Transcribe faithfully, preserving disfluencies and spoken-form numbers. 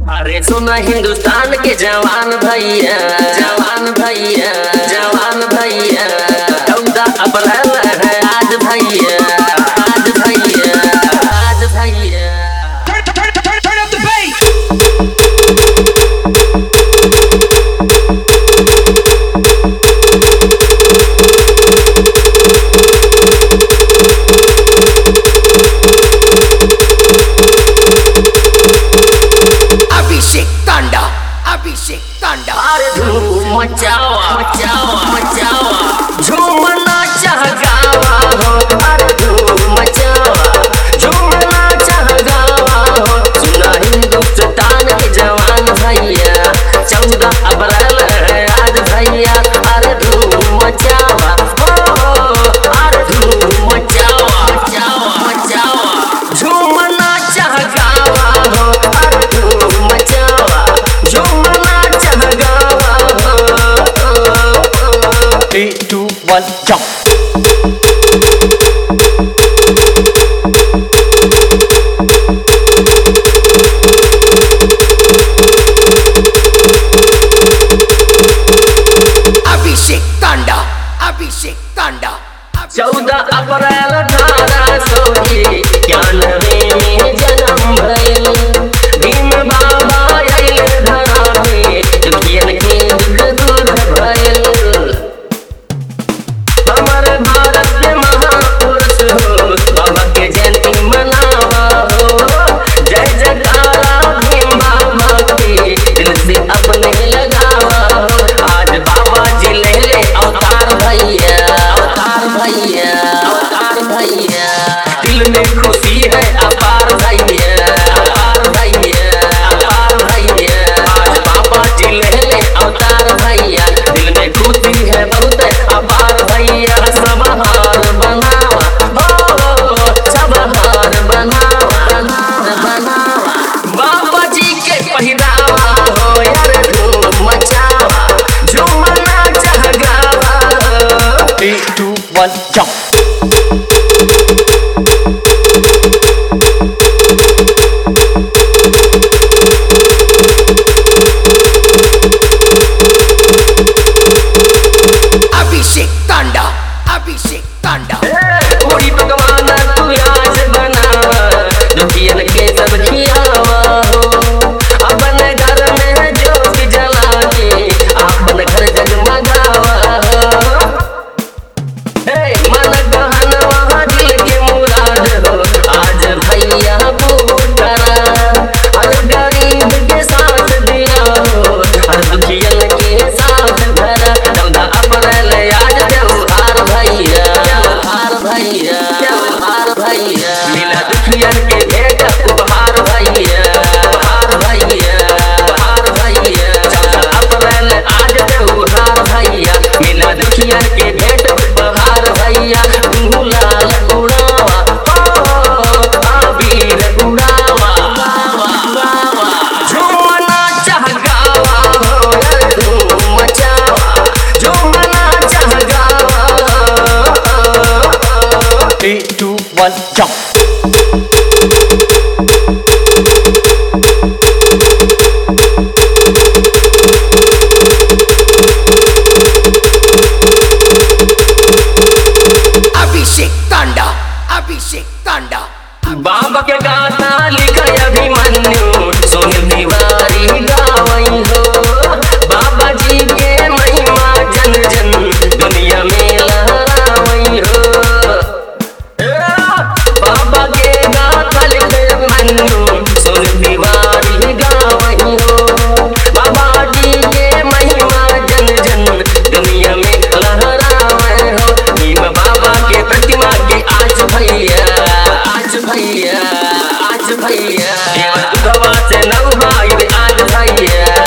अरे सुना हिंदुस्तान के जवान भैया, जवान भैया, जवान भैया, चौदह अप्रैल है आज भैया, आज भैया, आज भैया। अभिषेक तांडा अरे धूम मचावा मचावा मचावा झूमना चाह गावा हो, अरे धूम मचावा झूमना चाह गावा हो। सुना हिंदुस्तान के जवान भैया, चौदह अप्रैल है आज भैया, अरे धूम मचावा हो, अरे धूम मचावा मचावा मचावा झूमना चाह गावा हो, अरे धूम मचावा झूमना चाह गावा हो। Three two one jump. Abhishek Tanda Abhishek तांडा चौदह अप्रैल अठारह सौ इक्यानवे में जन्म भइल, भीम बाबा आइल धरा में, दुखियन के दुख दूर भइल। हमर भारत के महापुरुष हो, बाबा के जयंती मनावा हो, जय जयकारा भीम बाबा के दिल से अपने लगावा हो। आज बाबा जी ले ले अवतार भैया, अवतार भैया, अवतार भैया, दिल में खुशी है अपार भैया, अपार भैया, अपार भैया। आज बाबा जी ले ले अवतार भैया, दिल में खुशी है बहुत अपार भैया। सब हार बनावा हो, सब हार बनावा, हार बनावा बाबा जी के पहिरावा हो, यार धूम मचावा झूमना चाह गावा। Three two one jump. Abhishek Tanda Abhishek तांडा पूरी पकवान तू आज बनावा, दुखियन के सब खियावा हो। अपन घर में ज्योत जला के अपन घर जगमगावा हो। मन कहनवा दिल के मुराद हो, आज भैया पूरा हर गरीब के साथ दिया हो, हर दुखियन के साथ धरा। चौदह अप्रैल आज त्योहार भैया, त्योहार भैया, त्योहार भैया, मिला दुखियन के भेंट उपहार भैया, उपहार भैया, उपहार भैया। चौदह अप्रैल आज त्योहार भैया, मिला दुखियन के भेंट उपहार भैया। गुलाल उड़ावा हो, अबीर उड़ावा, झूमना चाह गावा हो, धूम मचावा झूमना चाह गावा। Three two one jump. Abhishek Tanda Abhishek तांडा बाबा के गाता लिखा अभिमन्यु, सुनील तिवारी गावई हो। बाबा जी के महिमा जन जन दुनिया में लहरावई हो। बाबा के गाता लिखा अभिमन्यु, सुनील तिवारी गावई हो। बाबा जी के महिमा जन जन दुनिया में लहरावई हो। भीम बाबा के प्रतिमा के आज भैया, आज भैया, आज भैया, दुधवा से नौ भाई आज भैया।